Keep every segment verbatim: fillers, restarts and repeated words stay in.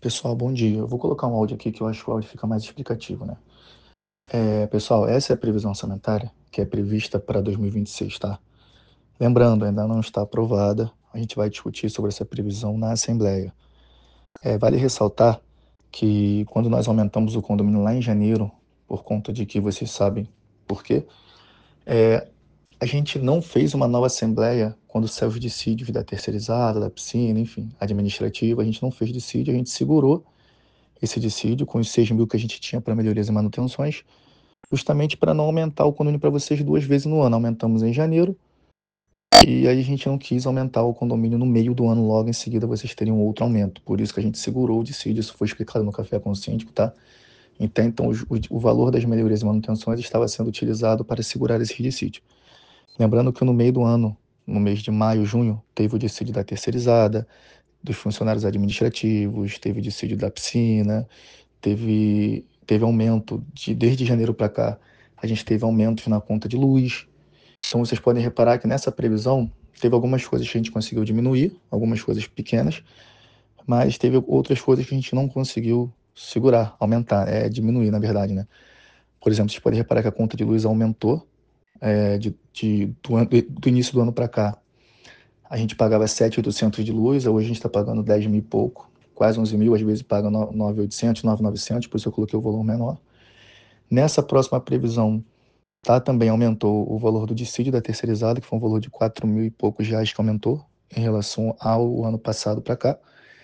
Pessoal, bom dia. Eu vou colocar um áudio aqui que eu acho que o áudio fica mais explicativo, né? É, pessoal, essa é a previsão orçamentária que é prevista para dois mil e vinte e seis, tá? Lembrando, ainda não está aprovada. A gente vai discutir sobre essa previsão na Assembleia. É, vale ressaltar que quando nós aumentamos o condomínio lá em janeiro, por conta de que vocês sabem por quê, é, a gente não fez uma nova Assembleia quando saiu os dissídios da terceirizada, da piscina, enfim, administrativa. A gente não fez dissídio, a gente segurou esse dissídio com os seis mil que a gente tinha para melhorias e manutenções, justamente para não aumentar o condomínio para vocês duas vezes no ano. Aumentamos em janeiro e aí a gente não quis aumentar o condomínio no meio do ano, logo em seguida vocês teriam outro aumento. Por isso que a gente segurou o dissídio, isso foi explicado no Café com o Síndico, tá? Então, então o, o valor das melhorias e manutenções estava sendo utilizado para segurar esse dissídio. Lembrando que no meio do ano, no mês de maio, junho, teve o dissídio da terceirizada, dos funcionários administrativos, teve o dissídio da piscina, teve, teve aumento de desde janeiro para cá, a gente teve aumentos na conta de luz. Então vocês podem reparar que nessa previsão teve algumas coisas que a gente conseguiu diminuir, algumas coisas pequenas, mas teve outras coisas que a gente não conseguiu segurar, aumentar, é diminuir na verdade, né? Por exemplo, vocês podem reparar que a conta de luz aumentou é, de, de, do, ano, do início do ano para cá. A gente pagava sete mil e oitocentos de luz, hoje a gente está pagando dez mil e pouco, quase onze mil, às vezes paga nove mil e oitocentos, nove mil e novecentos, por isso eu coloquei o volume menor. Nessa próxima previsão, tá, também aumentou o valor do dissídio da terceirizada, que foi um valor de quatro mil e poucos reais que aumentou em relação ao ano passado para cá.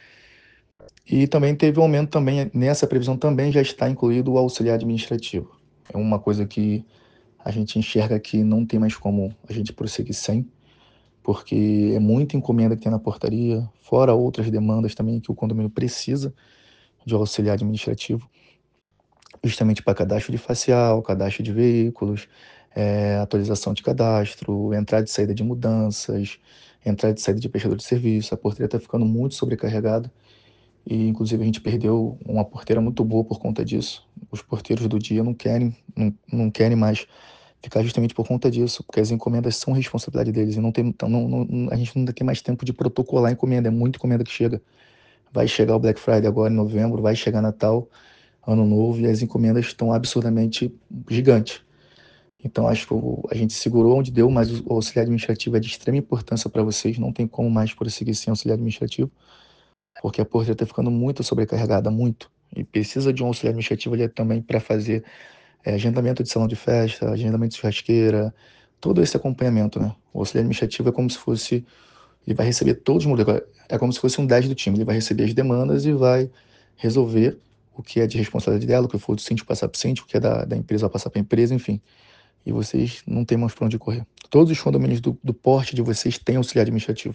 E também teve um aumento também, nessa previsão também já está incluído o auxiliar administrativo. É uma coisa que a gente enxerga que não tem mais como a gente prosseguir sem, porque é muita encomenda que tem na portaria, fora outras demandas também que o condomínio precisa de auxiliar administrativo, justamente para cadastro de facial, cadastro de veículos, é, atualização de cadastro, entrada e saída de mudanças, entrada e saída de prestador de serviço. A porteira está ficando muito sobrecarregada e, inclusive, a gente perdeu uma porteira muito boa por conta disso. Os porteiros do dia não querem, não, não querem mais ficar justamente por conta disso, porque as encomendas são responsabilidade deles e não tem, então, não, não, a gente não tem mais tempo de protocolar a encomenda, é muita encomenda que chega. Vai chegar o Black Friday agora em novembro, vai chegar Natal, Ano Novo, e as encomendas estão absurdamente gigantes. Então, acho que a gente segurou onde deu, mas o auxiliar administrativo é de extrema importância para vocês, não tem como mais prosseguir sem auxiliar administrativo, porque a portaria está ficando muito sobrecarregada, muito, e precisa de um auxiliar administrativo ali também para fazer é, agendamento de salão de festa, agendamento de churrasqueira, todo esse acompanhamento, né? O auxiliar administrativo é como se fosse, ele vai receber todos os modelos, é como se fosse um dez do time, ele vai receber as demandas e vai resolver o que é de responsabilidade dela, o que for do síndico passar para o síndico, o que é da, da empresa vai passar para a empresa, enfim. E vocês não têm mais para onde correr. Todos os condomínios do, do porte de vocês têm auxiliar administrativo.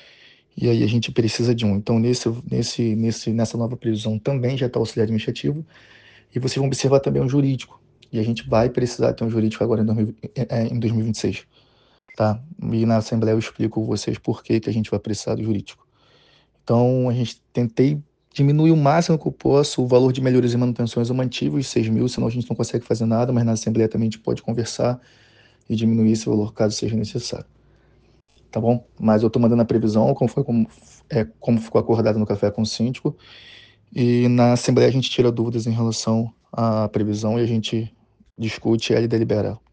E aí a gente precisa de um. Então, nesse, nesse, nesse, nessa nova previsão também já está o auxiliar administrativo. E vocês vão observar também o jurídico. E a gente vai precisar ter um jurídico agora em, dois mil, é, em dois mil e vinte e seis. Tá? E na Assembleia eu explico vocês por que, que a gente vai precisar do jurídico. Então, a gente tentei diminuir o máximo que eu posso o valor de melhorias e manutenções. Eu mantive os seis mil, senão a gente não consegue fazer nada, mas na Assembleia também a gente pode conversar e diminuir esse valor caso seja necessário. Tá bom? Mas eu estou mandando a previsão, como, foi, como, é, como ficou acordado no Café com o Síndico, e na Assembleia a gente tira dúvidas em relação à previsão e a gente discute ela e delibera.